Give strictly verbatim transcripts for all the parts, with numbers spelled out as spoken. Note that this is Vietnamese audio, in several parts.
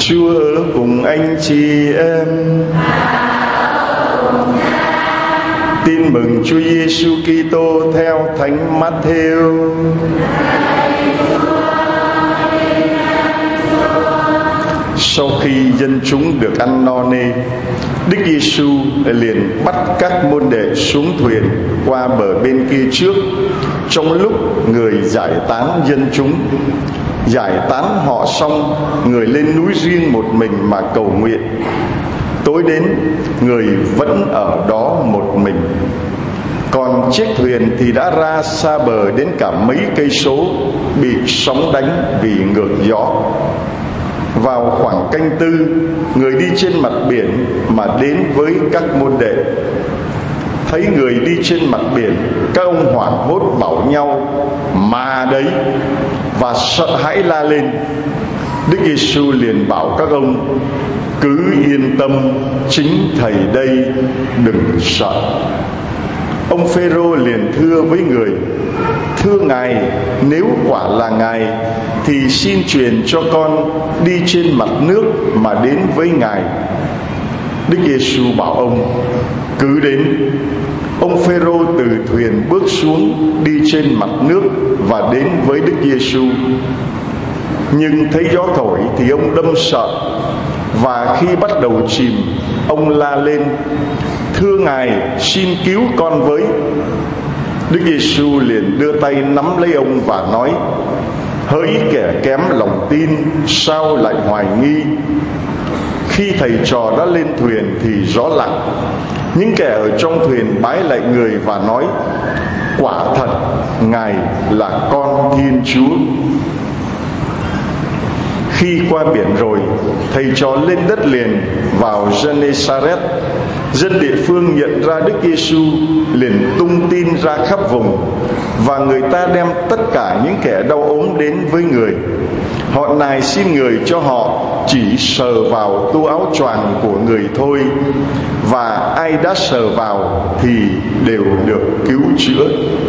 Chúa ở cùng anh chị em. Tin mừng Chúa Giêsu Kitô theo Thánh Matthew. Sau khi dân chúng được ăn no nê, Đức Giêsu liền bắt các môn đệ xuống thuyền qua bờ bên kia trước, trong lúc người giải tán dân chúng. Giải tán họ xong, người lên núi riêng một mình mà cầu nguyện. Tối đến, người vẫn ở đó một mình. Còn chiếc thuyền thì đã ra xa bờ đến cả mấy cây số, bị sóng đánh vì ngược gió. Vào khoảng canh tư, người đi trên mặt biển mà đến với các môn đệ. Thấy người đi trên mặt biển, các ông hoảng hốt bảo nhau: "Ma đấy!" và sợ hãi la lên. Đức Giêsu liền bảo các ông: "Cứ yên tâm, chính Thầy đây, đừng sợ." Ông Phêrô liền thưa với người: "Thưa Ngài, nếu quả là Ngài thì xin truyền cho con đi trên mặt nước mà đến với Ngài." Đức Giêsu bảo ông: "Cứ đến." Ông Phêrô từ thuyền bước xuống, đi trên mặt nước và đến với Đức Giêsu. Nhưng thấy gió thổi thì ông đâm sợ, và khi bắt đầu chìm, ông la lên: "Thưa Ngài, xin cứu con với." Đức Giêsu liền đưa tay nắm lấy ông và nói: "Hỡi kẻ kém lòng tin, sao lại hoài nghi?" Khi thầy trò đã lên thuyền thì gió lặng. Những kẻ ở trong thuyền bái lạy người và nói: "Quả thật, Ngài là Con Thiên Chúa." Khi qua biển rồi, thầy trò lên đất liền vào Genesaret. Dân địa phương nhận ra Đức Giêsu liền tung tin ra khắp vùng, và người ta đem tất cả những kẻ đau ốm đến với người. Họ nài xin người cho họ chỉ sờ vào tu áo choàng của người thôi, và ai đã sờ vào thì đều được cứu chữa.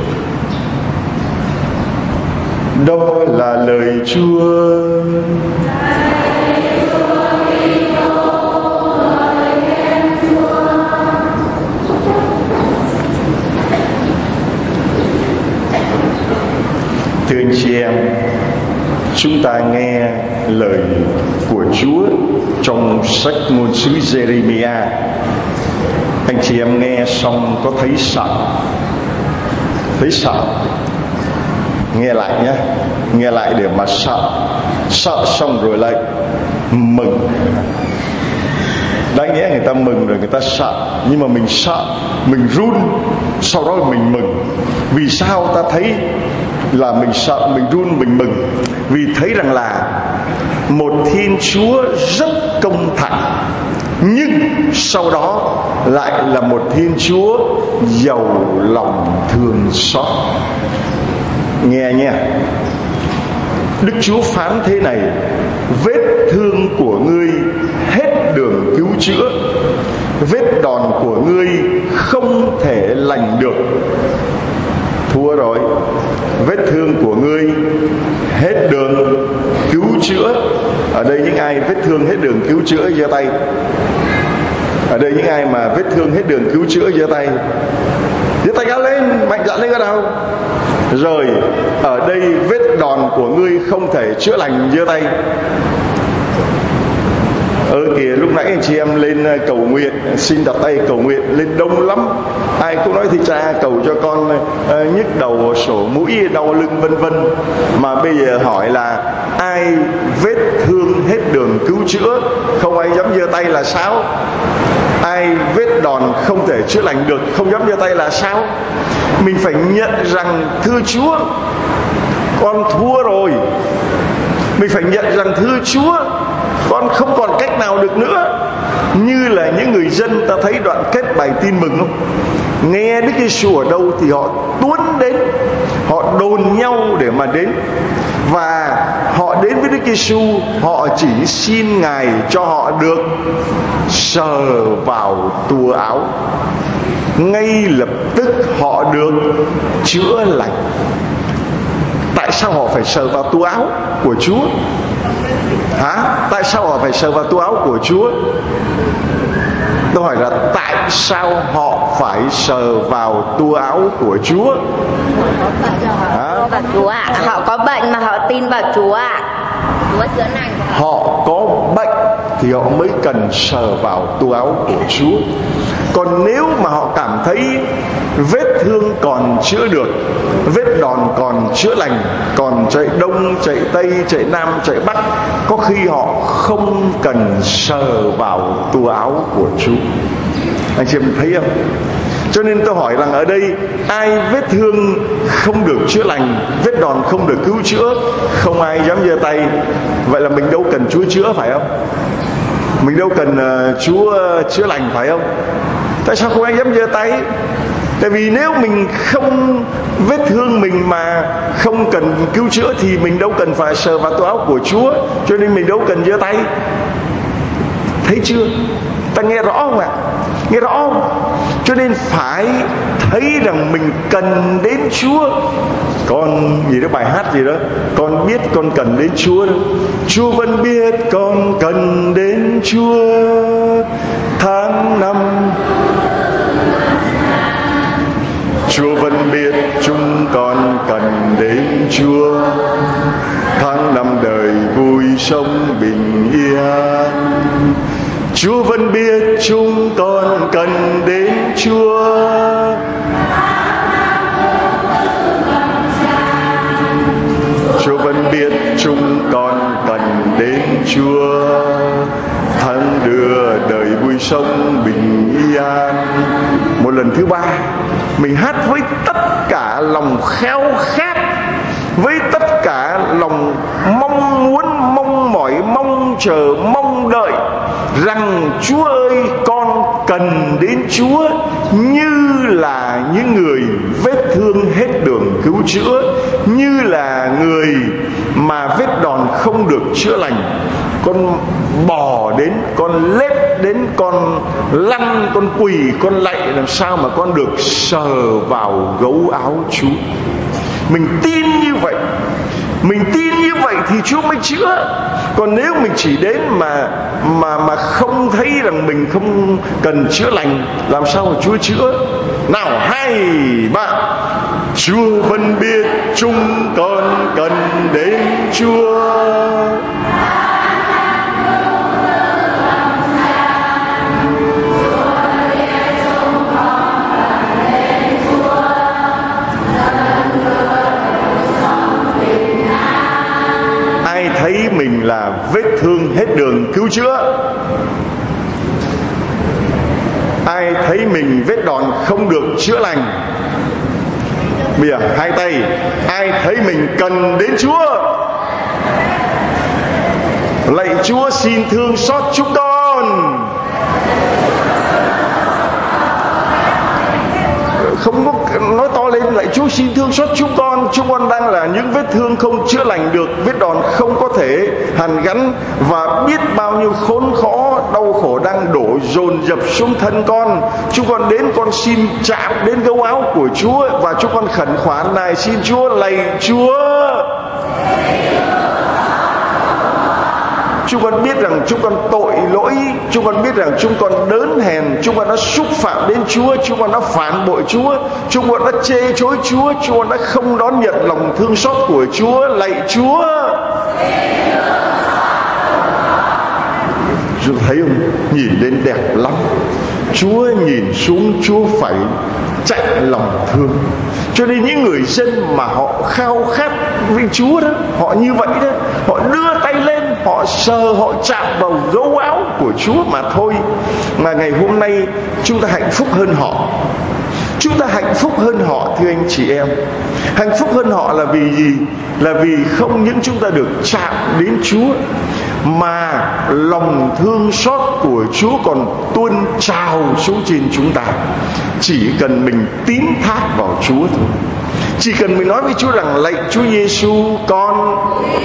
Đó là lời Chúa. Thưa anh chị em, chúng ta nghe lời của Chúa trong sách ngôn sứ Giê-rê-mi-a. Anh chị em nghe xong có thấy sợ? Thấy sợ? Nghe lại nhé, nghe lại để mà sợ. Sợ xong rồi lại mừng. Đáng nhẽ người ta mừng rồi người ta sợ, nhưng mà mình sợ, mình run, sau đó mình mừng. Vì sao ta thấy là mình sợ, mình run, mình mừng? Vì thấy rằng là một Thiên Chúa rất công thẳng, nhưng sau đó lại là một Thiên Chúa giàu lòng thương xót. Nghe nha, Đức Chúa phán thế này: "Vết thương của ngươi hết đường cứu chữa, vết đòn của ngươi không thể lành được." Thua rồi. Vết thương của ngươi hết đường cứu chữa. Ở đây những ai vết thương hết đường cứu chữa giơ tay. Ở đây những ai mà vết thương hết đường cứu chữa giơ tay. Giơ tay cao lên, mạnh dạn lên cái nào. Rồi, ở đây vết đòn của ngươi không thể chữa lành, giơ tay. Ơ ừ, kìa, lúc nãy anh chị em lên cầu nguyện, xin đặt tay cầu nguyện, lên đông lắm. Ai cũng nói: "Thì cha cầu cho con uh, nhức đầu, sổ mũi, đau lưng vân vân." Mà bây giờ hỏi là ai vết thương hết đường cứu chữa, không ai dám giơ tay là sao? Ai vết đòn không thể chữa lành được, không dám giơ tay là sao? Mình phải nhận rằng: "Thưa Chúa, con thua rồi." Mình phải nhận rằng: "Thưa Chúa, con không còn cách nào được nữa." Như là những người dân, ta thấy đoạn kết bài tin mừng không? Nghe Đức Giêsu ở đâu thì họ tuôn đến, họ đồn nhau để mà đến. Và họ đến với Đức Giêsu, họ chỉ xin Ngài cho họ được sờ vào tua áo. Ngay lập tức họ được chữa lành. Tại sao họ phải sờ vào tua áo của Chúa? Hả? Tại sao họ phải sờ vào túi áo của Chúa? Tôi hỏi là tại sao họ phải sờ vào túi áo của Chúa? Họ có Chúa ạ. Họ có bệnh mà họ tin vào Chúa ạ. Chúa chữa lành. Họ có bệnh thì họ mới cần sờ vào túi áo của Chúa. Còn nếu mà họ cảm thấy vết thương còn chữa được, vết đòn còn chữa lành, còn chạy đông, chạy tây, chạy nam, chạy bắc, có khi họ không cần sờ vào túi áo của Chúa. Anh chị em thấy không? Cho nên tôi hỏi rằng ở đây ai vết thương không được chữa lành, vết đòn không được cứu chữa, không ai dám giơ tay. Vậy là mình đâu cần Chúa chữa, phải không? Mình đâu cần uh, Chúa uh, chữa lành, phải không? Tại sao không ai dám giơ tay? Tại vì nếu mình không, vết thương mình mà không cần cứu chữa thì mình đâu cần phải sờ vào túi áo của Chúa. Cho nên mình đâu cần giơ tay. Thấy chưa? Ta nghe rõ không ạ? Nghe rõ không? Cho nên phải thấy rằng mình cần đến Chúa. Con gì đó, bài hát gì đó, con biết con cần đến Chúa đó. Chúa vẫn biết con cần đến Chúa. Tháng năm Chúa vẫn biết chúng con cần đến Chúa. Tháng năm đời vui sống bình yên. Chúa vẫn biết chúng con cần đến Chúa. Chúa vẫn biết chúng con cần đến Chúa. Tháng đưa đời vui sống bình yên. Một lần thứ ba, mình hát với tất cả lòng khao khát, với tất cả lòng mong muốn, mong mỏi, mong chờ, mong đợi rằng Chúa ơi, con cần đến Chúa, như là những người vết thương hết đường cứu chữa, như là người mà vết đòn không được chữa lành. Con bò đến, con lết đến, con lăn, con quỳ, con lạy, làm sao mà con được sờ vào gấu áo Chúa. Mình tin như vậy, mình tin như vậy thì Chúa mới chữa. Còn nếu mình chỉ đến mà mà mà không thấy rằng mình không cần chữa lành, làm sao mà Chúa chữa? Nào, hai ba. Chúa vẫn biết chúng con cần đến Chúa. Thấy mình là vết thương hết đường cứu chữa? Ai thấy mình vết đòn không được chữa lành? Bây giờ hai tay. Ai thấy mình cần đến Chúa? Lạy Chúa, xin thương xót chúng con. Không có nói to lên, lạy Chúa xin thương xót chúng con. Chúng con đang là những vết thương không chữa lành được, vết đòn không có thể hàn gắn, và biết bao nhiêu khốn khó, đau khổ đang đổ dồn dập xuống thân con. Chúng con đến, con xin chạm đến gấu áo của Chúa, và chúng con khẩn khoản này, xin Chúa, lạy Chúa. Chúng con biết rằng chúng con tội lỗi, chúng con biết rằng chúng con đớn hèn, chúng con đã xúc phạm đến Chúa, chúng con đã phản bội Chúa, chúng con đã chê chối Chúa, chúng con đã không đón nhận lòng thương xót của Chúa. Lạy Chúa. Chúa thấy không? Nhìn đến đẹp lắm. Chúa nhìn xuống, Chúa phải chạy lòng thương. Cho nên những người dân mà họ khao khát với Chúa đó, họ như vậy đó, họ đưa tay lên, họ sờ, họ chạm vào gấu áo của Chúa mà thôi. Mà ngày hôm nay chúng ta hạnh phúc hơn họ. Chúng ta hạnh phúc hơn họ, thưa anh chị em. Hạnh phúc hơn họ là vì gì? Là vì không những chúng ta được chạm đến Chúa, mà lòng thương xót của Chúa còn tuôn trào xuống trên chúng ta. Chỉ cần mình tín thác vào Chúa thôi. Chỉ cần mình nói với Chúa rằng lạy Chúa Giêsu, con,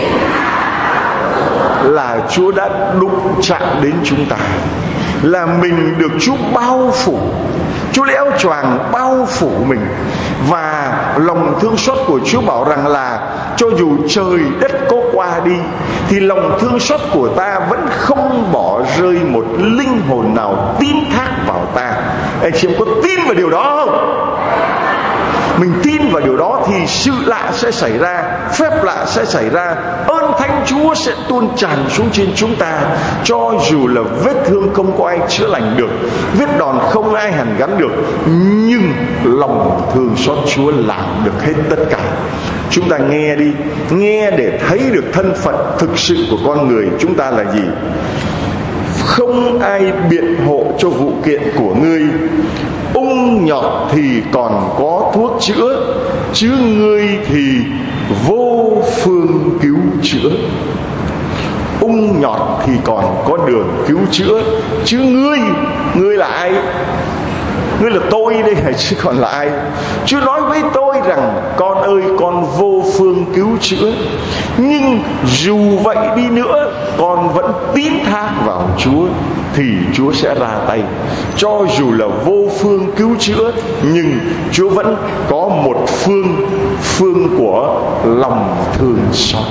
là Chúa đã đụng chạm đến chúng ta, là mình được Chúa bao phủ, Chúa léo choàng bao phủ mình. Và lòng thương xót của Chúa bảo rằng là cho dù trời đất có qua đi, thì lòng thương xót của ta vẫn không bỏ rơi một linh hồn nào tín thác vào ta. Anh chị em có tin vào điều đó không? Mình tin vào điều đó thì sự lạ sẽ xảy ra, phép lạ sẽ xảy ra, ơn Thánh Chúa sẽ tuôn tràn xuống trên chúng ta. Cho dù là vết thương không có ai chữa lành được, vết đòn không ai hàn gắn được, nhưng lòng thương xót Chúa làm được hết tất cả. Chúng ta nghe đi, nghe để thấy được thân phận thực sự của con người chúng ta là gì. Không ai biện hộ cho vụ kiện của ngươi. Ung nhọt thì còn có thuốc chữa, chứ ngươi thì vô phương cứu chữa. Ung nhọt thì còn có đường cứu chữa, chứ ngươi, ngươi là ai? Ngươi là tôi đây hả, chứ còn là ai? Chúa nói với tôi rằng: con ơi, con vô phương cứu chữa. Nhưng dù vậy đi nữa, con vẫn tín thác vào Chúa, thì Chúa sẽ ra tay. Cho dù là vô phương cứu chữa, nhưng Chúa vẫn có một phương, phương của lòng thương xót.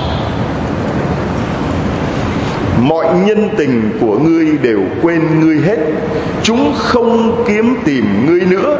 Mọi nhân tình của ngươi đều quên ngươi hết, chúng không kiếm tìm ngươi nữa.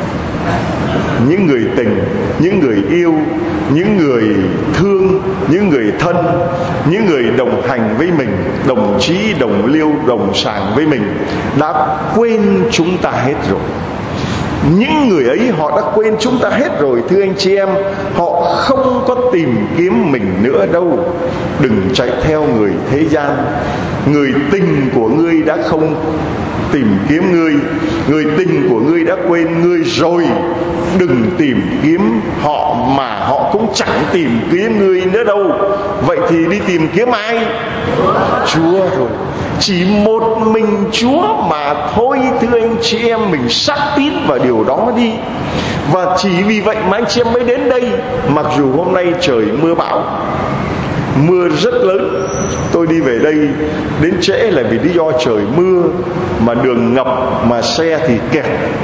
Những người tình, những người yêu, những người thương, những người thân, những người đồng hành với mình, đồng chí, đồng liêu, đồng sàng với mình, đã quên chúng ta hết rồi. Những người ấy họ đã quên chúng ta hết rồi, thưa anh chị em. Họ không có tìm kiếm mình nữa đâu. Đừng chạy theo người thế gian. Người tình của ngươi đã không tìm kiếm ngươi, người tình của ngươi đã quên ngươi rồi. Đừng tìm kiếm họ, mà họ cũng chẳng tìm kiếm ngươi nữa đâu. Vậy thì đi tìm kiếm ai? Chúa rồi. Chỉ một mình Chúa mà thôi, thưa anh chị em. Mình xác tín vào điều đó đi. Và chỉ vì vậy mà anh chị em mới đến đây. Mặc dù hôm nay trời mưa bão, mưa rất lớn. Tôi đi về đây đến trễ là vì lý do trời mưa, mà đường ngập, mà xe thì kẹt.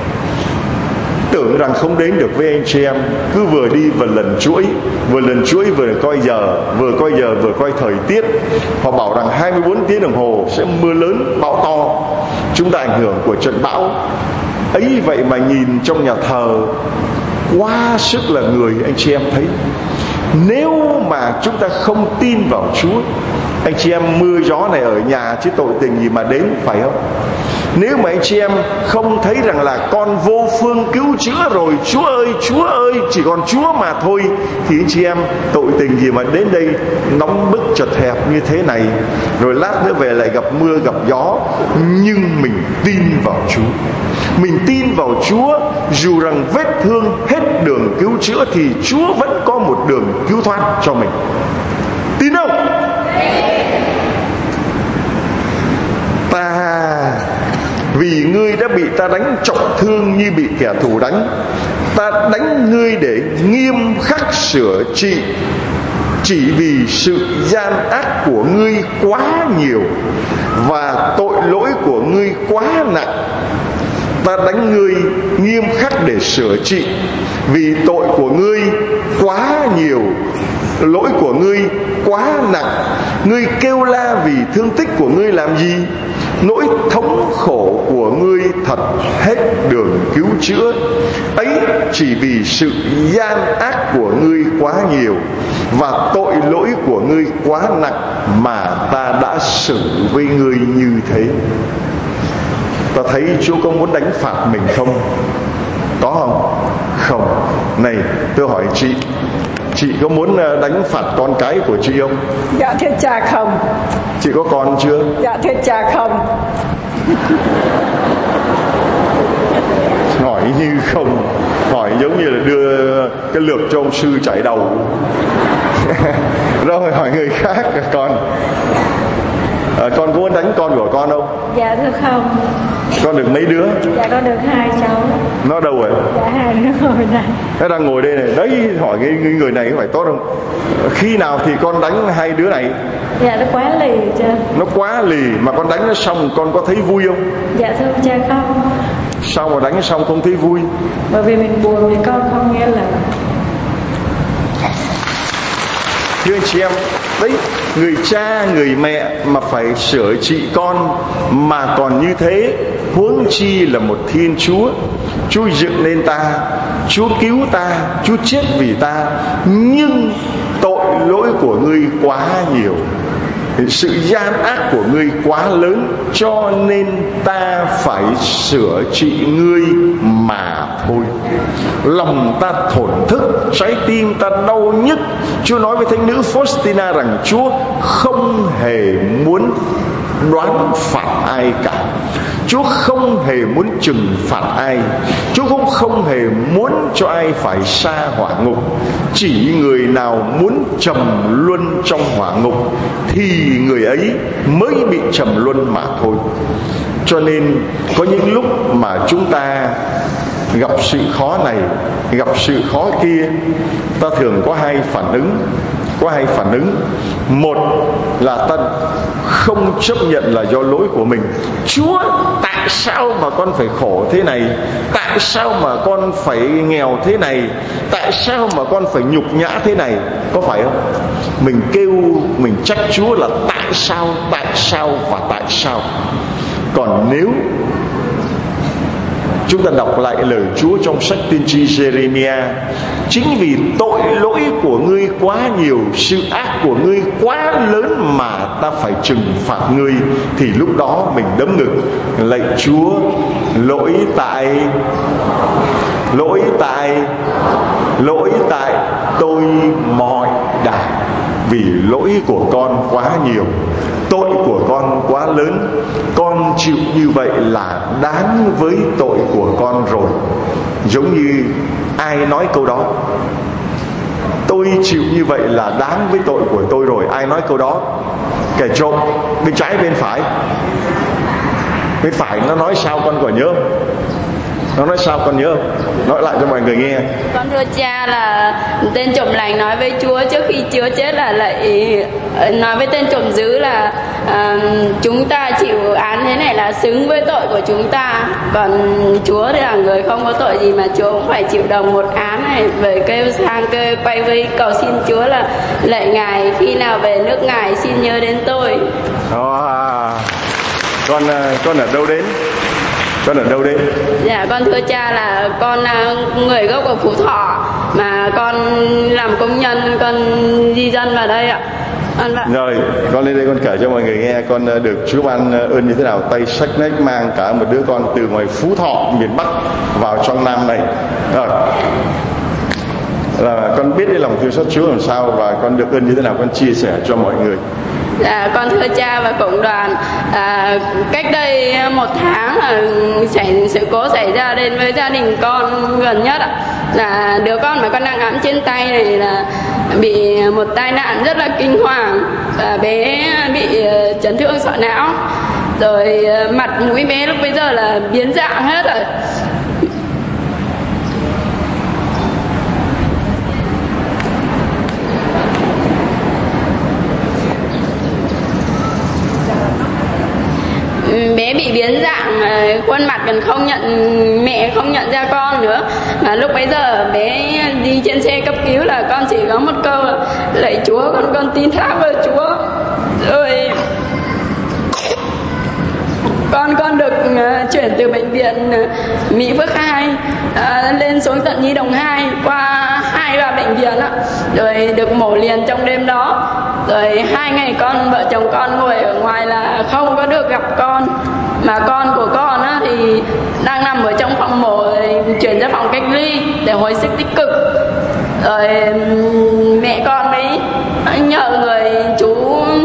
Tưởng rằng không đến được với anh chị em, cứ vừa đi vừa lần chuỗi, vừa lần chuỗi vừa coi giờ, vừa coi giờ vừa coi thời tiết. Họ bảo rằng hai mươi bốn tiếng đồng hồ sẽ mưa lớn, bão to. Chúng ta ảnh hưởng của trận bão ấy. Vậy mà nhìn trong nhà thờ quá sức là người, anh chị em thấy. Nếu mà chúng ta không tin vào Chúa, anh chị em, mưa gió này ở nhà chứ tội tình gì mà đến, phải không? Nếu mà anh chị em không thấy rằng là con vô phương cứu chữa rồi, Chúa ơi, Chúa ơi, chỉ còn Chúa mà thôi, thì anh chị em tội tình gì mà đến đây nóng bức chật hẹp như thế này, rồi lát nữa về lại gặp mưa gặp gió. Nhưng mình tin vào Chúa, mình tin vào Chúa, dù rằng vết thương hết đường cứu chữa, thì Chúa vẫn có một đường cứu thoát cho mình. Tin không? Ta vì ngươi đã bị ta đánh trọng thương như bị kẻ thù đánh. Ta đánh ngươi để nghiêm khắc sửa trị, chỉ vì sự gian ác của ngươi quá nhiều và tội lỗi của ngươi quá nặng. Ta đánh ngươi nghiêm khắc để sửa trị, vì tội của ngươi quá nhiều, lỗi của ngươi quá nặng. Ngươi kêu la vì thương tích của ngươi làm gì? Nỗi thống khổ của ngươi thật hết đường cứu chữa. Ấy chỉ vì sự gian ác của ngươi quá nhiều và tội lỗi của ngươi quá nặng mà ta đã xử với ngươi như thế. Ta thấy Chúa có muốn đánh phạt mình không? Có không? Không. Này, tôi hỏi chị, chị có muốn đánh phạt con cái của chị không? Dạ thưa cha không. Chị có con chưa? Dạ thưa cha không. Hỏi như không, hỏi giống như là đưa cái lược cho ông sư chảy đầu. Rồi hỏi người khác. Con à, con có muốn đánh con của con không? Dạ thưa không. Con được mấy đứa? Dạ con được hai cháu. Nó đâu rồi? Dạ hai đứa ngồi này. Nó đang ngồi đây này. Đấy, hỏi cái người này có phải tốt không? Khi nào thì con đánh hai đứa này? Dạ nó quá lì cha. Nó quá lì, mà con đánh nó xong con có thấy vui không? Dạ thưa cha không. Sao mà đánh xong không thấy vui? Bởi vì mình buồn thì con không nghe lời. Thưa anh chị em, đấy, người cha người mẹ mà phải sửa trị con mà còn như thế, huống chi là một Thiên Chúa. Chúa dựng nên ta, Chúa cứu ta, Chúa chết vì ta, nhưng tội lỗi của ngươi quá nhiều, sự gian ác của ngươi quá lớn, cho nên ta phải sửa trị ngươi mà thôi. Lòng ta thổn thức, trái tim ta đau nhức. Chúa nói với thánh nữ Faustina rằng Chúa không hề muốn đoán phạt ai cả, Chúa không hề muốn trừng phạt ai, Chúa cũng không hề muốn cho ai phải sa hỏa ngục. Chỉ người nào muốn trầm luân trong hỏa ngục thì người ấy mới bị trầm luân mà thôi. Cho nên có những lúc mà chúng ta gặp sự khó này, gặp sự khó kia, ta thường có hai phản ứng. Có hai phản ứng. Một là ta không chấp nhận là do lỗi của mình. Chúa, tại sao mà con phải khổ thế này? Tại sao mà con phải nghèo thế này? Tại sao mà con phải nhục nhã thế này? Có phải không? Mình kêu, mình trách Chúa là tại sao, tại sao và tại sao. Còn nếu chúng ta đọc lại lời Chúa trong sách tiên tri Jeremiah, chính vì tội lỗi của ngươi quá nhiều, sự ác của ngươi quá lớn mà ta phải trừng phạt ngươi, thì lúc đó mình đấm ngực lạy Chúa, lỗi tại lỗi tại lỗi tại tôi mọi đài, vì lỗi của con quá nhiều, tội của con quá lớn, con chịu như vậy là đáng với tội của con rồi. Giống như ai nói câu đó? Tôi chịu như vậy là đáng với tội của tôi rồi. Ai nói câu đó? Kẻ trộm bên trái bên phải. Bên phải nó nói sao con còn nhớ? Nó nói sao con nhớ? Nói lại cho mọi người nghe. Con thưa cha là tên trộm lành nói với Chúa trước khi Chúa chết là lại nói với tên trộm dữ là à, chúng ta chịu án thế này là xứng với tội của chúng ta. Còn Chúa thì là người không có tội gì mà Chúa cũng phải chịu đồng một án này. Về kêu sang kêu quay với cầu xin Chúa là lạy Ngài khi nào về nước Ngài xin nhớ đến tôi. À, con con ở đâu đến? Con ở đâu đấy? Dạ con thưa cha là con là người gốc ở Phú Thọ mà con làm công nhân, con di dân vào đây ạ. Con vậy. Rồi con lên đây con kể cho mọi người nghe con được Chúa ban ơn như thế nào. Tay xách nách mang cả một đứa con từ ngoài Phú Thọ miền Bắc vào trong Nam này. Rồi là con biết cái lòng thương xót Chúa làm sao và con được ơn như thế nào, con chia sẻ cho mọi người. Dạ, con thưa cha và cộng đoàn, à, cách đây một tháng là xảy sự cố xảy ra đến với gia đình con gần nhất ạ. Là đứa con mà con đang ẵm trên tay này là bị một tai nạn rất là kinh hoàng, và bé bị chấn thương sọ não, rồi mặt mũi bé lúc bây giờ là biến dạng hết rồi. Bé bị biến dạng, khuôn mặt còn không nhận, mẹ không nhận ra con nữa. Mà lúc bấy giờ bé đi trên xe cấp cứu là con chỉ có một câu là lạy Chúa, con con tin thác vào Chúa. Rồi con con được uh, chuyển từ bệnh viện uh, Mỹ Phước hai uh, lên xuống tận Nhi Đồng hai, qua hai ba bệnh viện á, rồi được mổ liền trong đêm đó. Rồi hai ngày con vợ chồng con ngồi ở ngoài là không có được gặp con, mà con của con á thì đang nằm ở trong phòng mổ, chuyển ra phòng cách ly để hồi sức tích cực. Rồi mẹ con mới nhờ người chú,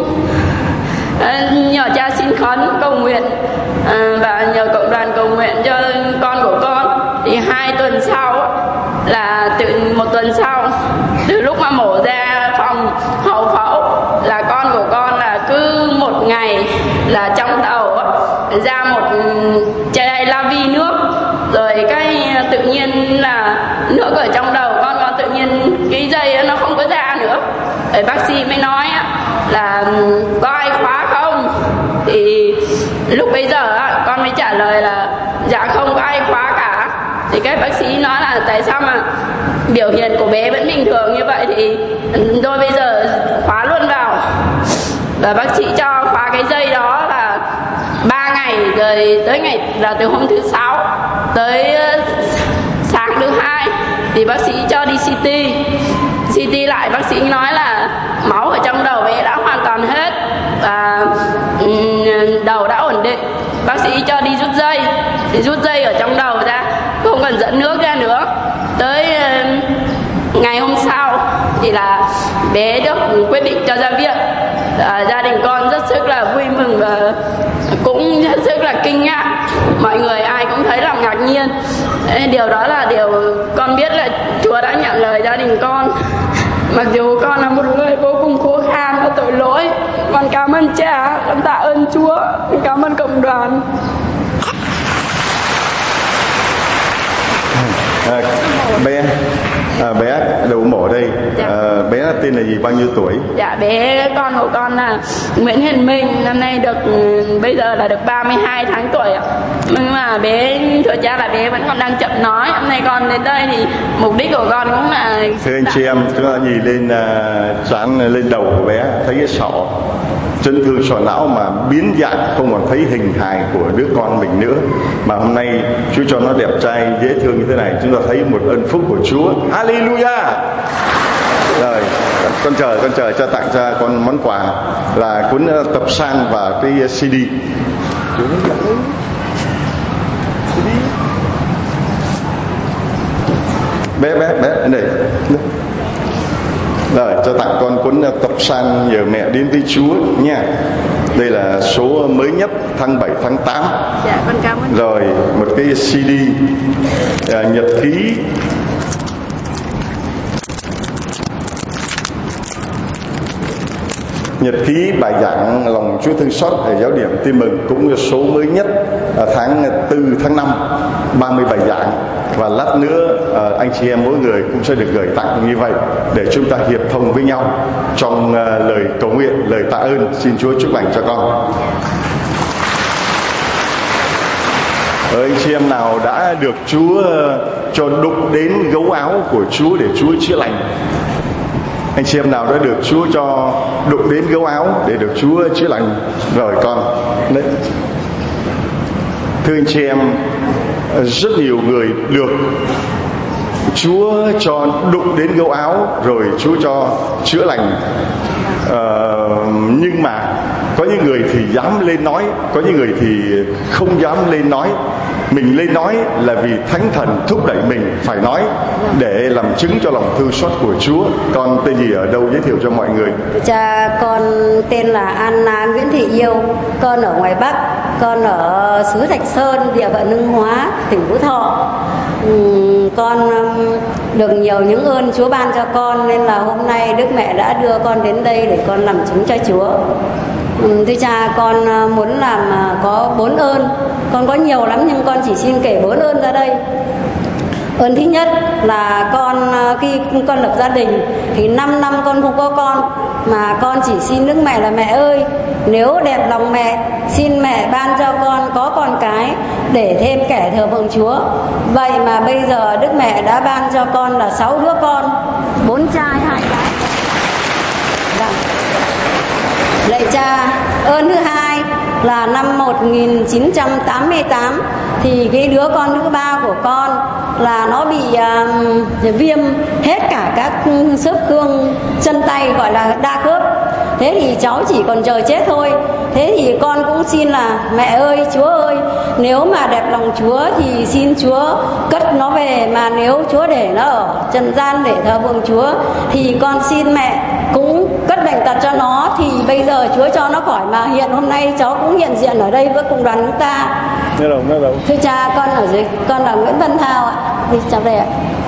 nhờ cha xin khấn cầu nguyện và nhờ cộng đoàn cầu nguyện cho con của con. Thì hai tuần sau là từ một tuần sau, từ lúc mà mổ ra phòng hậu phẫu là con của con là cứ một ngày là trong đầu ra một chai la vi nước, rồi cái tự nhiên là nước ở trong đầu con con tự nhiên cái dây nó không có ra nữa. Rồi bác sĩ mới nói là có ai khóa không, thì lúc bây giờ con mới trả lời là dạ không có ai khóa cả. Thì cái bác sĩ nói là tại sao mà biểu hiện của bé vẫn bình thường như vậy thì tôi bây giờ khóa luôn vào, và bác sĩ cho khóa cái dây đó là ba ngày, rồi tới ngày là từ hôm thứ sáu tới sáng thứ hai thì bác sĩ cho đi xê tê. xê tê lại bác sĩ nói là máu ở trong đầu bé đã hoàn toàn hết và đầu đã ổn định. Bác sĩ cho đi rút dây, thì rút dây ở trong đầu ra, không cần dẫn nước ra nữa. Tới ngày hôm sau thì là bé được quyết định cho ra viện. À, gia đình con rất sức là vui mừng và cũng rất sức là kinh ngạc. Mọi người ai cũng thấy lòng ngạc nhiên. Điều đó là điều con biết là Chúa đã nhận lời gia đình con. Mặc dù con là một người vô cùng khó khăn và tội lỗi, con cảm ơn Cha, con tạ ơn Chúa, con cảm ơn cộng đoàn. À, bé à, bé đầu mổ đây. Dạ. À, bé tên là gì, bao nhiêu tuổi? Dạ bé con của con là Nguyễn Hiền Minh, năm nay được bây giờ là được ba mươi hai tháng tuổi ạ. Nhưng mà bé thưa Cha là bé vẫn còn đang chậm nói. Hôm nay con đến đây thì mục đích của con cũng là thưa anh chị em, chúng ta nhìn lên trán uh, lên đầu của bé thấy cái sọ, chấn thương sọ não mà biến dạng, không còn thấy hình hài của đứa con mình nữa, mà hôm nay Chúa cho nó đẹp trai dễ thương như thế này. Chúng ta thấy một ơn phúc của Chúa. Hallelujah. Rồi con chờ con chờ cho tặng cho con món quà là cuốn tập san và cái xê đê. Bé bé bé đây. Rồi cho tặng con cuốn tập san nhờ mẹ đến với Chúa nha. Đây là số mới nhất tháng bảy tháng tám. Dạ con cảm ơn. Rồi một cái xê đê à, nhật ký Nhật ký bài giảng lòng Chúa thương xót ở giáo điểm Tin Mừng, cũng là số mới nhất tháng tư tháng năm, ba mươi bài giảng. Và lát nữa anh chị em mỗi người cũng sẽ được gửi tặng như vậy để chúng ta hiệp thông với nhau trong lời cầu nguyện, lời tạ ơn. Xin Chúa chúc lành cho con. Ở anh chị em nào đã được Chúa cho đụng đến gấu áo của Chúa để Chúa chữa lành? Anh chị em nào đã được Chúa cho đụng đến gấu áo để được Chúa chữa lành? Rồi con đấy. Thưa anh chị em, rất nhiều người được Chúa cho đụng đến gấu áo rồi Chúa cho chữa lành. Uh, nhưng mà có những người thì dám lên nói, có những người thì không dám lên nói. Mình lên nói là vì Thánh Thần thúc đẩy mình phải nói để làm chứng cho lòng thương xót của Chúa. Con tên gì, ở đâu, giới thiệu cho mọi người. Cha con tên là Anna Nguyễn Thị Yêu, con ở ngoài Bắc, con ở xứ Thạch Sơn, địa phận Hưng Hóa, tỉnh Phú Thọ. Ừ, con được nhiều những ơn Chúa ban cho con, nên là hôm nay Đức Mẹ đã đưa con đến đây để con làm chứng cho Chúa. Ừ, thưa Cha, con muốn làm có bốn ơn. Con có nhiều lắm nhưng con chỉ xin kể bốn ơn ra đây. Ơn thứ nhất là con khi con lập gia đình thì năm năm con không có con, mà con chỉ xin Đức Mẹ là mẹ ơi, nếu đẹp lòng mẹ, xin mẹ ban cho con có con cái để thêm kẻ thờ phượng Chúa. Vậy mà bây giờ Đức Mẹ đã ban cho con là sáu đứa con, bốn trai hai gái. Dạ. Lạy Cha, ơn thứ hai là năm một nghìn chín trăm tám mươi tám thì cái đứa con thứ ba của con là nó bị uh, viêm hết cả các khớp xương chân tay, gọi là đa khớp. Thế thì cháu chỉ còn chờ chết thôi. Thế thì con cũng xin là mẹ ơi, Chúa ơi, nếu mà đẹp lòng Chúa thì xin Chúa cất nó về, mà nếu Chúa để nó ở trần gian để thờ phượng Chúa thì con xin mẹ cũng cất bệnh tật cho nó, thì bây giờ Chúa cho nó khỏi. Mà hiện hôm nay cháu cũng hiện diện ở đây với cùng đoàn chúng ta. Nghe đâu, nghe đâu. Thưa Cha, con ở dưới, con là Nguyễn Văn Thao ạ. Đi chào đây ạ.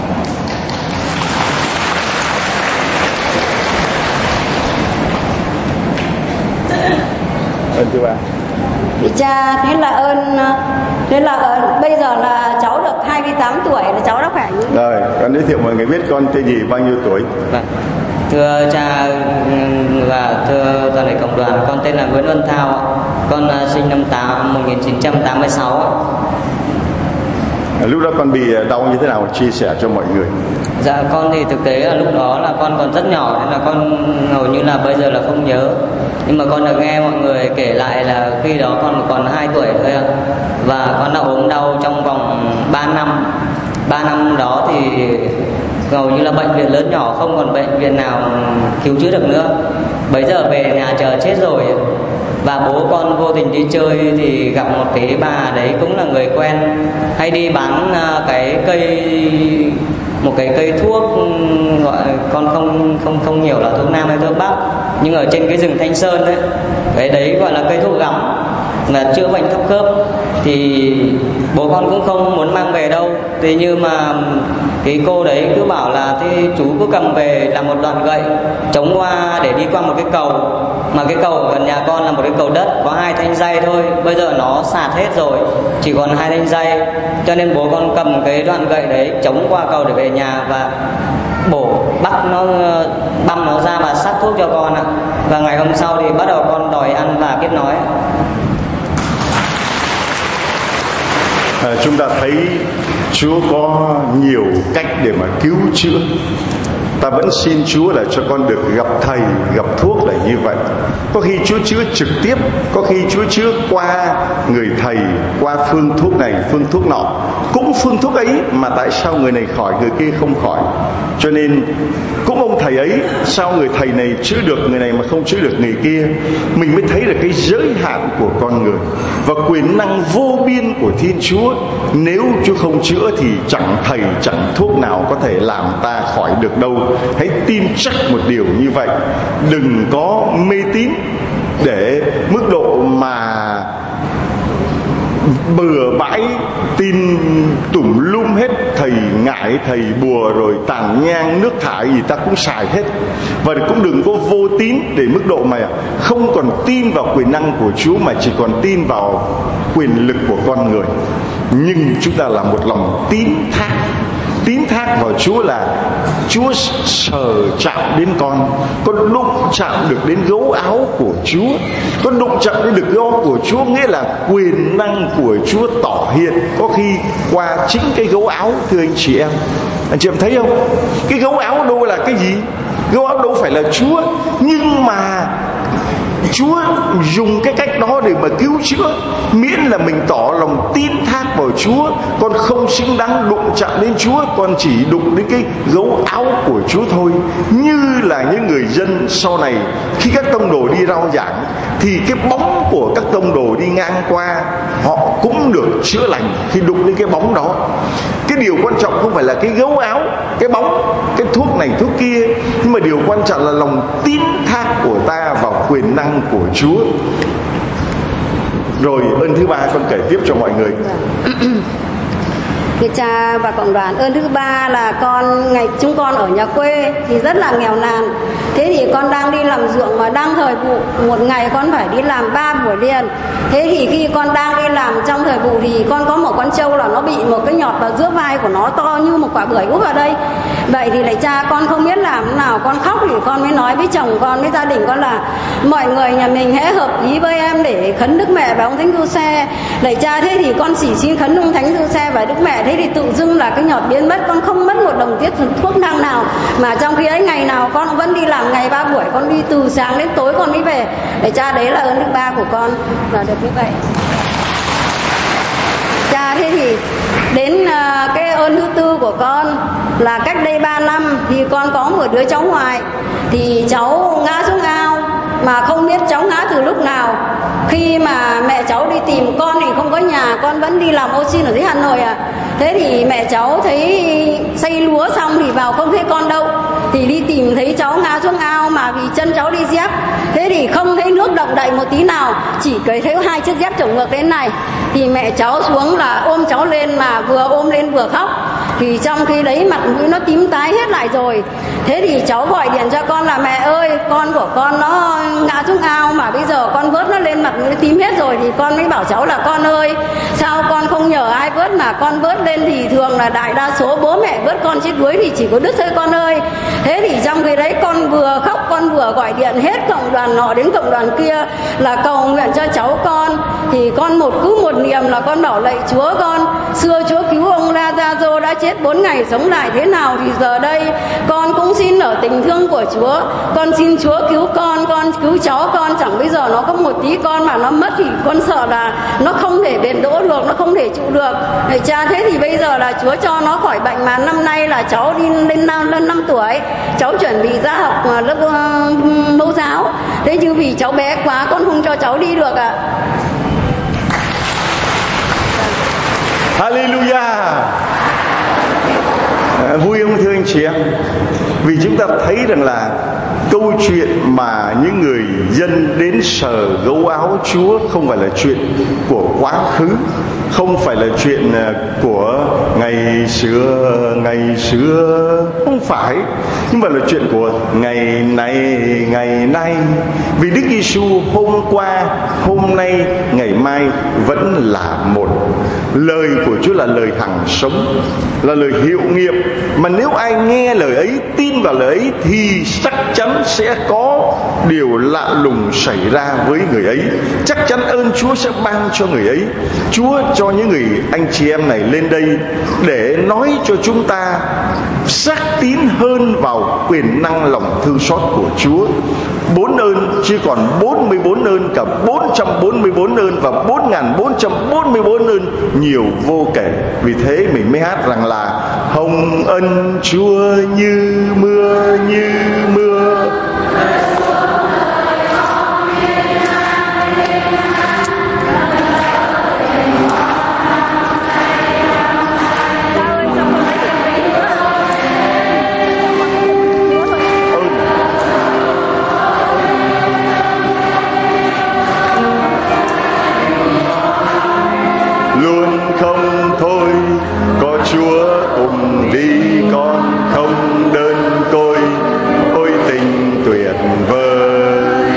Ơn thứ ba. Thưa Cha, thế là ơn, thế là ơn, bây giờ là cháu được hai mươi tám tuổi, là cháu đã khỏe. Rồi, con giới thiệu mọi người biết con tên gì, bao nhiêu tuổi? Vâng. Thưa Cha và thưa toàn thể cộng đoàn, con tên là Nguyễn Văn Thao, con sinh năm một nghìn chín trăm tám mươi sáu. Lúc đó con bị đau như thế nào, chia sẻ cho mọi người. Dạ con thì thực tế là lúc đó là con còn rất nhỏ nên là con hầu như là bây giờ là không nhớ. Nhưng mà con được nghe mọi người kể lại là khi đó con còn hai tuổi thôi ạ. Và con đã ốm đau trong vòng ba năm. ba năm đó thì hầu như là bệnh viện lớn nhỏ không còn bệnh viện nào cứu chữa được nữa. Bây giờ về nhà chờ chết rồi. Và bố con vô tình đi chơi thì gặp một cái bà đấy cũng là người quen, hay đi bán cái cây, một cái cây thuốc gọi con không không không nhiều là thuốc nam hay thuốc bắc, nhưng ở trên cái rừng Thanh Sơn đấy, cái đấy gọi là cây thuốc gắm, là chữa bệnh thấp khớp. Thì bố con cũng không muốn mang về đâu, thế nhưng mà cái cô đấy cứ bảo là thế chú cứ cầm về là một đoạn gậy chống qua để đi qua một cái cầu, mà cái cầu gần nhà con là một cái cầu đất có hai thanh dây thôi, bây giờ nó sạt hết rồi chỉ còn hai thanh dây, cho nên bố con cầm cái đoạn gậy đấy chống qua cầu để về nhà và bổ bắt nó, băm nó ra và sắc thuốc cho con ạ. Và ngày hôm sau thì bắt đầu con đòi ăn và biết nói. À, chúng ta thấy Chúa có nhiều cách để mà cứu chữa. Ta vẫn xin Chúa là cho con được gặp thầy, gặp thuốc là như vậy. Có khi Chúa chữa trực tiếp, có khi Chúa chữa qua người thầy, qua phương thuốc này, phương thuốc nọ. Cũng phương thuốc ấy mà tại sao người này khỏi, người kia không khỏi. Cho nên cũng ông thầy ấy, sao người thầy này chữa được người này mà không chữa được người kia. Mình mới thấy được cái giới hạn của con người và quyền năng vô biên của Thiên Chúa. Nếu Chúa không chữa thì chẳng thầy, chẳng thuốc nào có thể làm ta khỏi được đâu. Hãy tin chắc một điều như vậy. Đừng có mê tín để mức độ mà bừa bãi tin tùm lum hết, thầy ngải, thầy bùa, rồi tàn nhang, nước thải gì ta cũng xài hết. Và cũng đừng có vô tín để mức độ mà không còn tin vào quyền năng của Chúa mà chỉ còn tin vào quyền lực của con người. Nhưng chúng ta là một lòng tín thác. Tín thác vào Chúa là Chúa sờ chạm đến con, con đụng chạm được đến gấu áo của Chúa, con đụng chạm đến được gấu áo của Chúa, nghĩa là quyền năng của Chúa tỏ hiện có khi qua chính cái gấu áo. Thưa anh chị em, anh chị em thấy không? Cái gấu áo đâu là cái gì? Gấu áo đâu phải là Chúa, nhưng mà Chúa dùng cái cách đó để mà cứu chữa, miễn là mình tỏ lòng tín thác vào Chúa. Con không xứng đáng đụng chạm đến Chúa, con chỉ đụng đến cái gấu áo của Chúa thôi. Như là những người dân sau này khi các tông đồ đi rao giảng thì cái bóng của các tông đồ đi ngang qua, họ cũng được chữa lành khi đụng đến cái bóng đó. Cái điều quan trọng không phải là cái gấu áo, cái bóng, cái thuốc này thuốc kia, nhưng mà điều quan trọng là lòng tín thác của ta vào quyền năng của Chúa. Rồi ơn thứ ba con kể tiếp cho mọi người. Thưa cha và cộng đoàn, ơn thứ ba là con ngày chúng con ở nhà quê thì rất là nghèo nàn. Thế thì con đang đi làm ruộng mà đang thời vụ, một ngày con phải đi làm ba buổi liền. Thế thì khi con đang đi làm trong thời vụ thì con có một con trâu là nó bị một cái nhọt vào giữa vai của nó to như một quả bưởi úp vào đây. Vậy thì lại cha con không biết làm thế nào, con khóc thì con mới nói với chồng con, với gia đình con là mọi người nhà mình hãy hợp ý với em để khấn Đức Mẹ và ông Thánh Du Xe. Lại cha, thế thì con chỉ xin khấn ông Thánh Du Xe và Đức Mẹ. Thế thì tự dưng là cái nhọt biến mất, con không mất một đồng tiết thuốc thang nào, mà trong khi ấy ngày nào con vẫn đi làm ngày ba buổi, con đi từ sáng đến tối con mới về. Để cha, đấy là ơn thứ ba của con là được như vậy. Cha, thế thì đến uh, cái ơn thứ tư của con là cách đây ba năm thì con có một đứa cháu ngoại, thì cháu ngã xuống ao mà không biết cháu ngã từ lúc nào. Khi mà mẹ cháu đi tìm con thì không có nhà, con vẫn đi làm ô xin ở dưới Hà Nội à. Thế thì mẹ cháu thấy xây lúa xong thì vào không thấy con đâu, thì đi tìm thấy cháu ngã xuống ao mà vì chân cháu đi dép. Thế thì không thấy nước động đậy một tí nào, chỉ thấy hai chiếc dép chổng ngược đến này. Thì mẹ cháu xuống là ôm cháu lên, mà vừa ôm lên vừa khóc. Thì trong khi đấy mặt mũi nó tím tái hết lại rồi. Thế thì cháu gọi điện cho con là mẹ ơi, con của con nó ngã xuống ao mà bây giờ con vớt nó lên mặt mũi tím hết rồi. Thì con mới bảo cháu là con ơi, sao con không nhờ ai vớt mà con vớt lên thì thường là đại đa số bố mẹ vớt con chết đuối thì chỉ có đứt thôi con ơi. Thế thì trong khi đấy con vừa khóc con vừa gọi điện hết cộng đoàn nọ đến cộng đoàn kia là cầu nguyện cho cháu con. Thì con một cứ một niệm là con bảo lạy Chúa con, xưa Chúa cứu ông Môgiaô đã chết bốn ngày sống lại thế nào, thì giờ đây con cũng xin ở tình thương của Chúa, con xin Chúa cứu con, con cứu cháu con. Chẳng bây giờ nó có một tí con mà nó mất thì con sợ là nó không thể bền đỗ được, nó không thể trụ được. Thầy cha, thế thì bây giờ là Chúa cho nó khỏi bệnh, mà năm nay là cháu đi lên năm lên năm tuổi, cháu chuẩn bị ra học lớp uh, mẫu giáo. Thế nhưng vì cháu bé quá con không cho cháu đi được ạ. Hallelujah. À, vui không thưa anh chị em? Vì chúng ta thấy rằng là câu chuyện mà những người dân đến sờ gấu áo Chúa không phải là chuyện của quá khứ, không phải là chuyện của ngày xưa ngày xưa không phải, nhưng mà là chuyện của ngày này ngày nay. Vì Đức Giêsu hôm qua, hôm nay, ngày mai vẫn là một. Lời của Chúa là lời hằng sống, là lời hiệu nghiệm, mà nếu ai nghe lời ấy, tin vào lời ấy thì chắc chắn sẽ có điều lạ lùng xảy ra với người ấy. Chắc chắn ơn Chúa sẽ ban cho người ấy. Chúa cho những người anh chị em này lên đây để nói cho chúng ta xác tín hơn vào quyền năng lòng thương xót của Chúa. Bốn ơn chứ còn bốn mươi bốn ơn, cả bốn trăm bốn mươi bốn ơn và bốn nghìn bốn trăm bốn mươi bốn ơn, nhiều vô kể. Vì thế mình mới hát rằng là hồng ân Chúa như mưa như mưa. Luôn không thôi, có Chúa cùng đi, con không đơn côi, ôi tình tuyệt vời.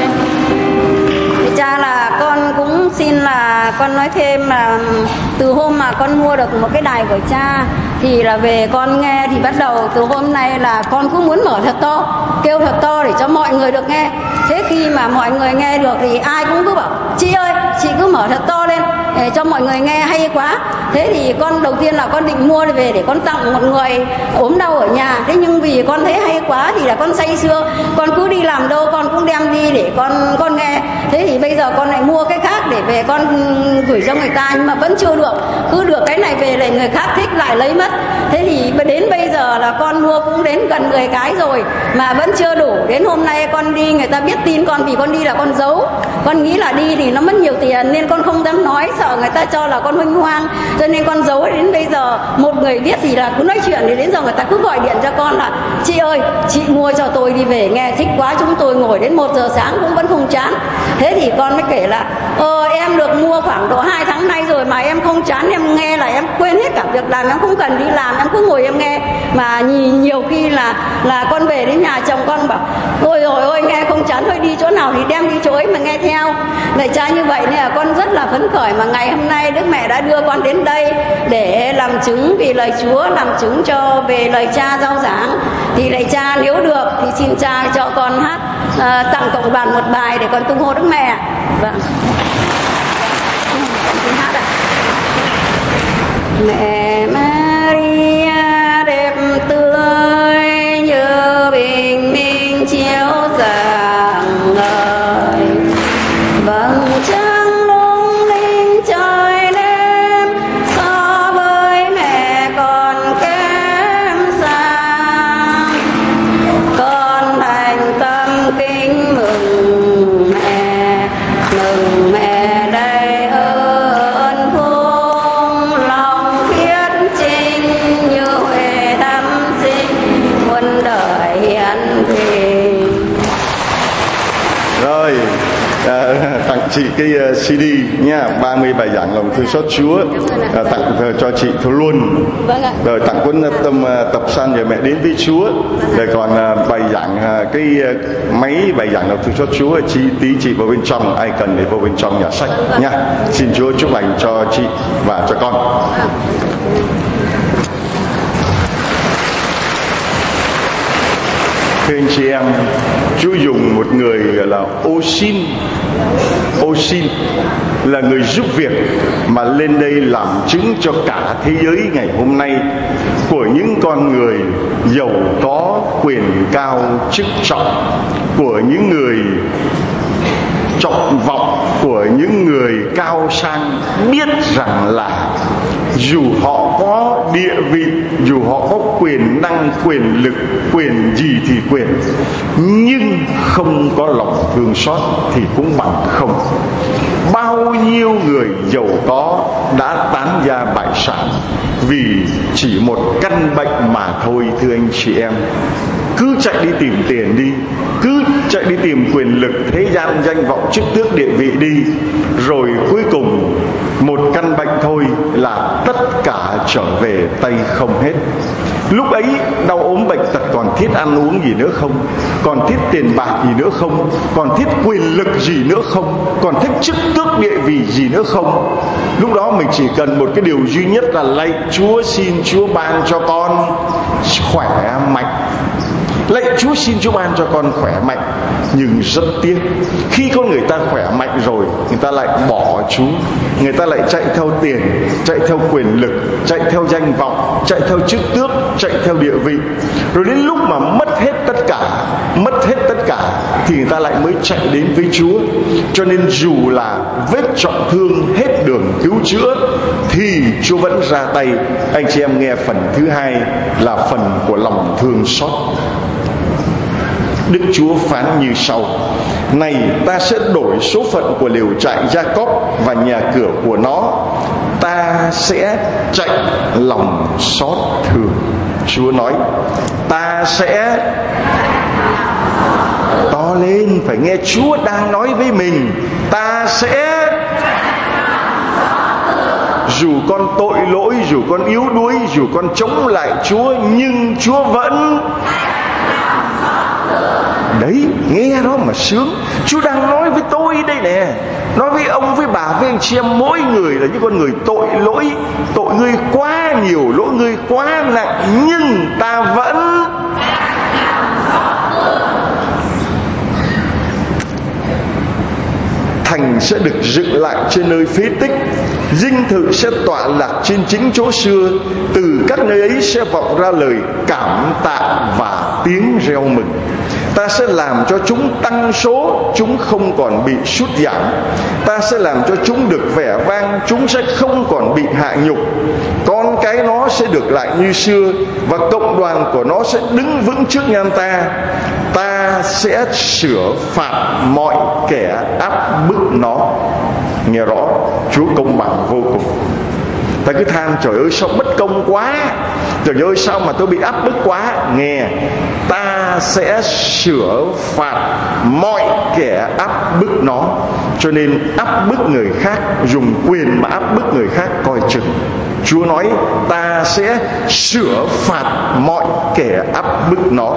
Cha là con cũng xin là con nói thêm là từ hôm mà con mua được một cái đài của cha thì là về con nghe, thì bắt đầu từ hôm nay là con cũng muốn mở thật to, kêu thật to để cho mọi người được nghe. Thế khi mà mọi người nghe được thì ai cũng cứ bảo chị ơi, chị cứ mở thật to lên để cho mọi người nghe hay quá. Thế thì con đầu tiên là con định mua về để con tặng một người ốm đau ở nhà. Thế nhưng vì con thấy hay quá thì là con say sưa, con cứ đi làm đâu con cũng đem đi để con con nghe. Thế thì bây giờ con lại mua cái khác để về con gửi cho người ta, nhưng mà vẫn chưa được. Cứ được cái này về lại người khác thích lại lấy mất. Thế thì đến bây giờ là con mua cũng đến gần mười cái rồi mà vẫn chưa đủ. Đến hôm nay con đi người ta biết tin con, vì con đi là con giấu. Con nghĩ là đi thì nó mất nhiều tiền nên con không dám nói, sợ người ta cho là con huênh hoang, cho nên con giấu. Đến bây giờ một người biết thì là cứ nói chuyện, thì đến giờ người ta cứ gọi điện cho con là chị ơi, chị mua cho tôi đi về nghe thích quá, chúng tôi ngồi đến một giờ sáng cũng vẫn không chán. Thế thì con mới kể là ờ em được mua khoảng độ hai tháng nay rồi mà em không chán, em nghe là em quên hết cả việc làm, em không cần đi làm, em cứ ngồi em nghe. Mà nhiều khi là là con về đến nhà chồng con bảo ôi rồi ôi nghe không chán, thôi đi chỗ nào thì đem đi chỗ ấy mà nghe theo. Này cha, như vậy nên là con rất là phấn khởi mà ngày hôm nay Đức Mẹ đã đưa con đến đây để làm chứng vì lời Chúa, làm chứng cho về lời cha rao giảng. Thì lạy cha, nếu được thì xin cha cho con hát à, tặng cộng đoàn một bài để con tung hô Đức Mẹ. Vâng. Xin hát ạ. Mẹ Maria đẹp tươi như bình minh chiếu rạng ngời, vầng trăng lung linh trời đêm, so với mẹ còn kém xa. Con thành tâm kính mừng mẹ, mừng mẹ đầy ơn phúc, lòng thiết trinh như huệ thắm sinh, muôn đời hiển thề. Rồi, à, tặng chị cái uh, xê đê nha, ba mươi bài giảng lòng thương xót Chúa, à, tặng uh, cho chị thôi luôn. Vâng ạ. Rồi tặng cuốn uh, tâm uh, tập san về mẹ đến với Chúa. Rồi còn uh, bài giảng uh, cái uh, máy bài giảng lòng thương xót Chúa, chi tí chị vào bên trong, ai cần thì vào bên trong nhà sách nha. Xin Chúa chúc lành cho chị và cho con. Thưa anh chị em, Chúa dùng một người gọi là Osin. Osin là người giúp việc mà lên đây làm chứng cho cả thế giới ngày hôm nay của những con người giàu có, quyền cao, chức trọng, của những người trọng vọng, của những người cao sang, biết rằng là dù họ có địa vị, dù họ có quyền năng, quyền lực, quyền gì thì quyền, nhưng không có lòng thương xót thì cũng bằng không. Bao nhiêu người giàu có đã tán gia bại sản vì chỉ một căn bệnh mà thôi. Thưa anh chị em, cứ chạy đi tìm tiền đi, cứ chạy đi tìm quyền lực, thế gian, danh vọng, chức tước, địa vị đi, rồi cuối cùng một căn bệnh thôi là tất cả trở về tay không hết. Lúc ấy đau ốm bệnh tật còn thiết ăn uống gì nữa không? Còn thiết tiền bạc gì nữa không? Còn thiết quyền lực gì nữa không? Còn thích chức tước địa vị gì nữa không? Lúc đó mình chỉ cần một cái điều duy nhất là lạy Chúa, xin Chúa ban cho con khỏe mạnh. Lạy Chúa, xin Chúa ban cho con khỏe mạnh. Nhưng rất tiếc, khi con người ta khỏe mạnh rồi, người ta lại bỏ Chúa, người ta lại chạy theo tiền, chạy theo quyền lực, chạy theo danh vọng, chạy theo chức tước, chạy theo địa vị. Rồi đến lúc mà mất hết tất cả, mất hết tất cả thì người ta lại mới chạy đến với Chúa. Cho nên dù là vết trọng thương hết đường cứu chữa thì Chúa vẫn ra tay. Anh chị em nghe phần thứ hai là phần của lòng thương xót. Đức Chúa phán như sau: này, ta sẽ đổi số phận của lều trại Gia-cốp và nhà cửa của nó, ta sẽ chạy lòng xót thương. Chúa nói ta sẽ, to lên, phải nghe Chúa đang nói với mình. Ta sẽ, dù con tội lỗi, dù con yếu đuối, dù con chống lại Chúa, nhưng Chúa vẫn. Đấy, nghe đó mà sướng. Chúa đang nói với tôi đây nè, nói với ông, với bà, với anh chị em, mỗi người là những con người tội lỗi. Tội ngươi quá nhiều, lỗi ngươi quá nặng, nhưng ta vẫn. Thành sẽ được dựng lại trên nơi phế tích, dinh thự sẽ tọa lạc trên chính chỗ xưa. Từ các nơi ấy sẽ vọng ra lời cảm tạ và tiếng reo mừng. Ta sẽ làm cho chúng tăng số, chúng không còn bị sút giảm. Ta sẽ làm cho chúng được vẻ vang, chúng sẽ không còn bị hạ nhục. Con cái nó sẽ được lại như xưa, và cộng đoàn của nó sẽ đứng vững trước nhan ta. Ta sẽ sửa phạt mọi kẻ áp bức nó. Nghe rõ, Chúa công bằng vô cùng. Ta cứ than trời ơi sao bất công quá, trời ơi sao mà tôi bị áp bức quá. Nghe, ta sẽ sửa phạt mọi kẻ áp bức nó. Cho nên áp bức người khác, dùng quyền mà áp bức người khác coi chừng. Chúa nói ta sẽ sửa phạt mọi kẻ áp bức nó.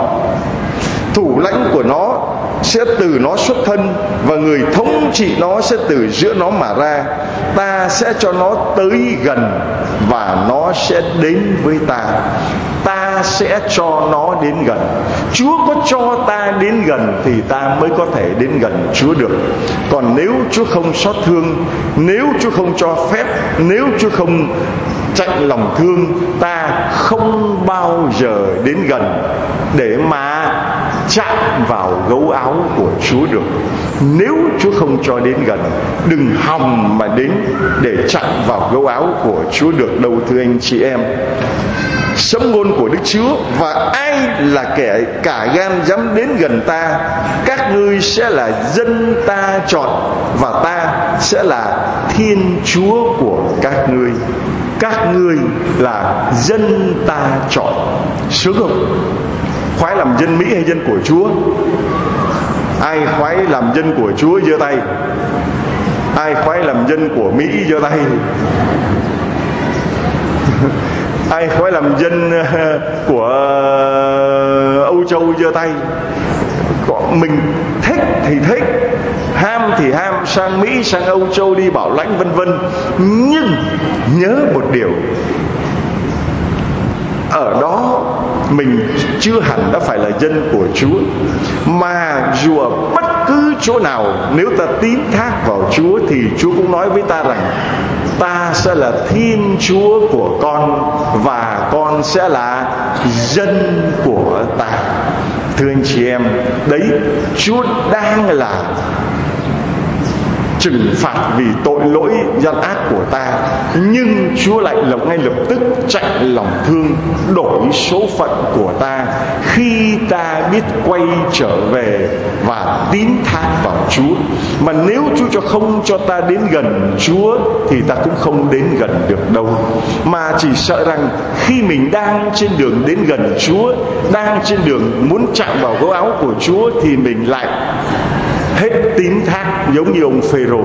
Thủ lãnh của nó sẽ từ nó xuất thân, và người thống trị nó sẽ từ giữa nó mà ra. Ta sẽ cho nó tới gần, và nó sẽ đến với ta. Ta sẽ cho nó đến gần. Chúa có cho ta đến gần thì ta mới có thể đến gần Chúa được. Còn nếu Chúa không xót thương, nếu Chúa không cho phép, nếu Chúa không chạy lòng thương, ta không bao giờ đến gần để mà chạm vào gấu áo của Chúa được. Nếu Chúa không cho đến gần, đừng hòng mà đến để chạm vào gấu áo của Chúa được đâu, thưa anh chị em. Sấm ngôn của Đức Chúa: và ai là kẻ cả gan dám đến gần ta, các ngươi sẽ là dân ta chọn, và ta sẽ là Thiên Chúa của các ngươi. Các ngươi là dân ta chọn. Sướng không? Khoái làm dân Mỹ hay dân của Chúa? Ai khoái làm dân của Chúa giơ tay. Ai khoái làm dân của Mỹ giơ tay. Ai khoái làm dân của Âu Châu giơ tay. Mình thích thì thích, ham thì ham, sang Mỹ, sang Âu Châu đi bảo lãnh vân vân. Nhưng nhớ một điều, ở đó mình chưa hẳn đã phải là dân của Chúa. Mà dù ở bất cứ chỗ nào, nếu ta tín thác vào Chúa thì Chúa cũng nói với ta rằng ta sẽ là Thiên Chúa của con và con sẽ là dân của ta. Thưa anh chị em, đấy, Chúa đang là trừng phạt vì tội lỗi gian ác của ta, nhưng Chúa lại lập ngay lập tức chạy lòng thương đổi số phận của ta khi ta biết quay trở về và tín thác vào Chúa. Mà nếu Chúa cho không cho ta đến gần Chúa thì ta cũng không đến gần được đâu. Mà chỉ sợ rằng khi mình đang trên đường đến gần Chúa, đang trên đường muốn chạm vào gấu áo của Chúa thì mình lại hết tín thác, giống như ông Phêrô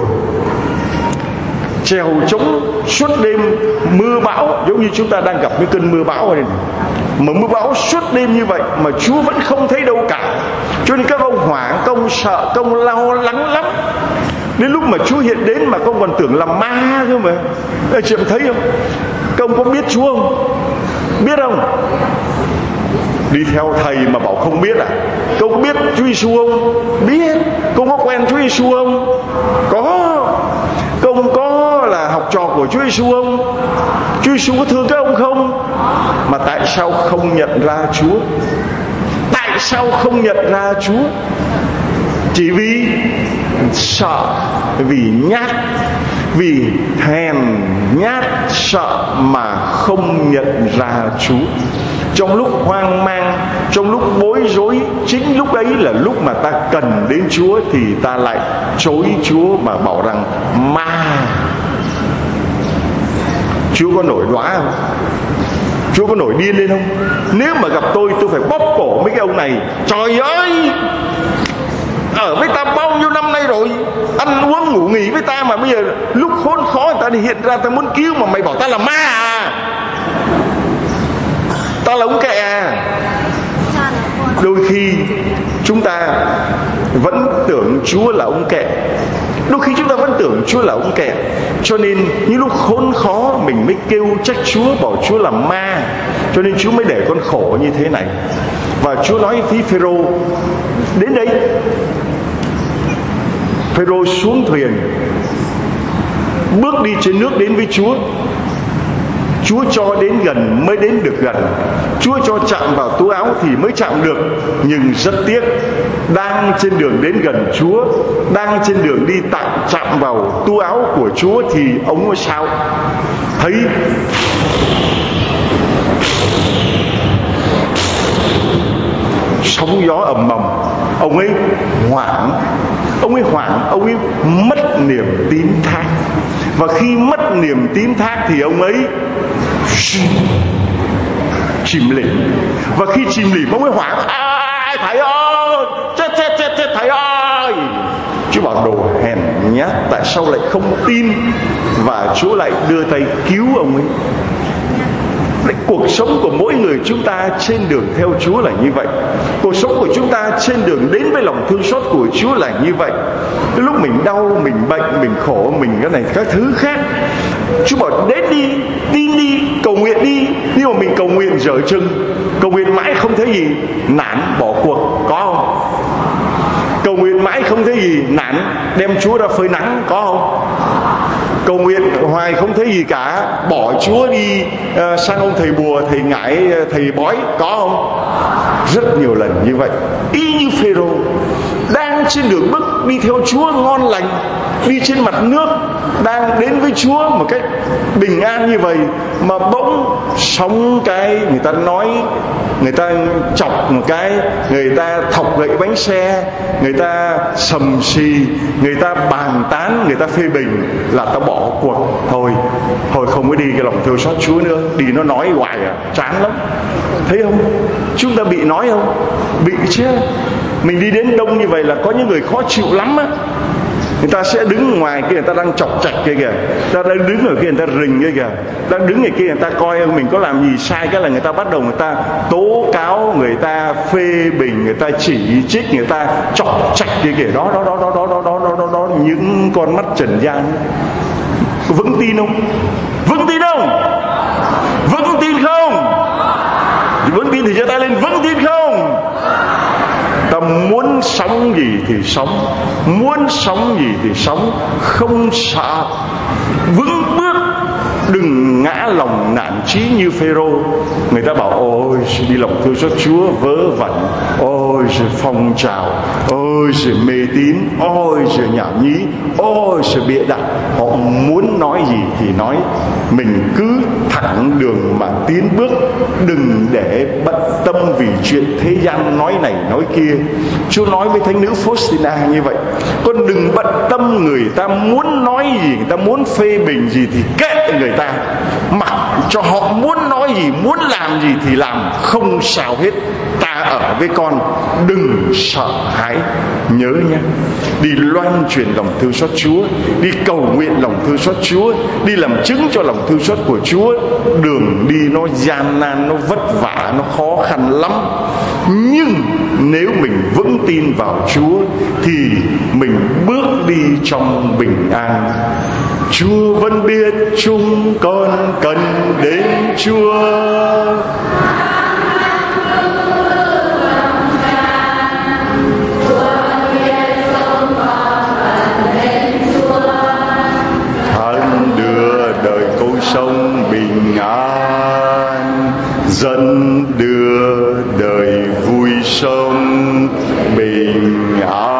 trèo trống suốt đêm mưa bão, giống như chúng ta đang gặp những cơn mưa bão này, mà mưa bão suốt đêm như vậy mà Chúa vẫn không thấy đâu cả. Cho nên các ông hoảng, các ông sợ, các ông lo lắng lắm. Đến lúc mà Chúa hiện đến mà các ông còn tưởng là ma cơ mà. Ê, chị em thấy không? Các ông có biết Chúa không? Biết không? Đi theo thầy mà bảo không biết à? Các ông biết Chúa Giêsu không? Biết. Các ông có quen Chúa Giêsu không? Có. Các ông có là học trò của Chúa Giêsu không? Chúa Giêsu có thương các ông không? Mà tại sao không nhận ra Chúa? Tại sao không nhận ra Chúa? Chỉ vì sợ, vì nhát, vì hèn nhát sợ mà không nhận ra Chúa. Trong lúc hoang mang, trong lúc bối rối, chính lúc ấy là lúc mà ta cần đến Chúa thì ta lại chối Chúa mà bảo rằng ma. Chúa có nổi đoá không? Chúa có nổi điên lên không? Nếu mà gặp tôi, tôi phải bóp cổ mấy cái ông này. Trời ơi, ở với ta bao nhiêu năm nay rồi, ăn uống ngủ nghỉ với ta, mà bây giờ lúc khốn khó người ta đi hiện ra ta muốn cứu, mà mày bảo ta là ma à? Ta là ông kẹ à? Đôi khi chúng ta vẫn tưởng Chúa là ông kẹ, đôi khi chúng ta vẫn tưởng Chúa là ông kẹ. Cho nên những lúc khốn khó mình mới kêu trách Chúa, bảo Chúa là ma. Cho nên Chúa mới để con khổ như thế này. Và Chúa nói với Phêrô, đến đây. Phêrô xuống thuyền, bước đi trên nước đến với Chúa. Chúa cho đến gần mới đến được gần, Chúa cho chạm vào túi áo thì mới chạm được. Nhưng rất tiếc, đang trên đường đến gần Chúa, đang trên đường đi tạm chạm vào túi áo của Chúa thì ông có sao? Thấy sóng gió ầm ầm, ông ấy hoảng, ông ấy hoảng, ông ấy mất niềm tín thác. Và khi mất niềm tín thác thì ông ấy chìm lìm. Và khi chìm lìm ông ấy hoảng, ai thầy ơi, chết chết chết chết thầy ơi. Chúa bảo đồ hèn nhát, tại sao lại không tin? Và Chúa lại đưa tay cứu ông ấy. Cuộc sống của mỗi người chúng ta trên đường theo Chúa là như vậy. Cuộc sống của chúng ta trên đường đến với lòng thương xót của Chúa là như vậy. Lúc mình đau, mình bệnh, mình khổ, mình cái này các thứ khác, Chúa bảo đến đi, tin đi, cầu nguyện đi. Nhưng mà mình cầu nguyện dở chừng, cầu nguyện mãi không thấy gì, nản bỏ cuộc, có không? Cầu nguyện mãi không thấy gì, nản đem Chúa ra phơi nắng, có không? Cầu nguyện hoài không thấy gì cả, bỏ Chúa đi uh, sang ông thầy bùa, thầy ngải, thầy bói, có không? Rất nhiều lần như vậy. Y như Phêrô đang trên đường bước đi theo Chúa ngon lành, đi trên mặt nước, đang đến với Chúa một cách bình an như vậy, mà bỗng sóng cái, người ta nói, người ta chọc một cái, người ta thọc gậy bánh xe, người ta sầm xì, người ta bàn tán, người ta phê bình, là ta bỏ cuộc. Thôi, thôi không có đi cái lòng thương xót Chúa nữa, đi nó nói hoài à, chán lắm. Thấy không? Chúng ta bị nói không? Bị chứ. Mình đi đến đông như vậy là có những người khó chịu lắm á. Người ta sẽ đứng ngoài kia, người ta đang chọc chạch kia kìa, ta đang đứng ở kia, người ta rình kia kìa, đang đứng ở kia, người ta coi mình có làm gì sai, cái là người ta bắt đầu người ta tố cáo, người ta phê bình, người ta chỉ trích, người ta chọc chạch kia kìa. Đó đó đó đó đó đó đó đó đó, đó. Những con mắt trần gian. Vững tin không? Vững tin không? Vững tin không? Vững tin thì giơ tay lên muốn sống gì thì sống, muốn sống gì thì sống, không sợ, vững bước, đừng ngã lòng nản chí như Phêrô. Người ta bảo ôi đi lòng thương xót Chúa vớ vẩn, ôi sự phong trào, ôi sự mê tín, ôi sự nhảm nhí, ôi sự bịa đặt. Họ muốn nói gì thì nói, mình cứ thẳng đường mà tiến bước, đừng để bận tâm vì chuyện thế gian nói này nói kia. Chúa nói với thánh nữ Faustina như vậy: con đừng bận tâm người ta muốn nói gì, người ta muốn phê bình gì thì kệ người ta, mặc cho họ muốn nói gì, muốn làm gì thì làm, không sao hết. Ta ở với con, đừng sợ hãi. Nhớ nhé, đi loan truyền lòng thương xót Chúa, đi cầu nguyện lòng thương xót Chúa, đi làm chứng cho lòng thương xót của Chúa. Đường đi nó gian nan, nó vất vả, nó khó khăn lắm, nhưng nếu mình vững tin vào Chúa thì mình bước đi trong bình an. Chúa vẫn biết chúng con cần đến Chúa. Hắn đưa đời câu sống bình an, dẫn đưa đời vui sống bình an.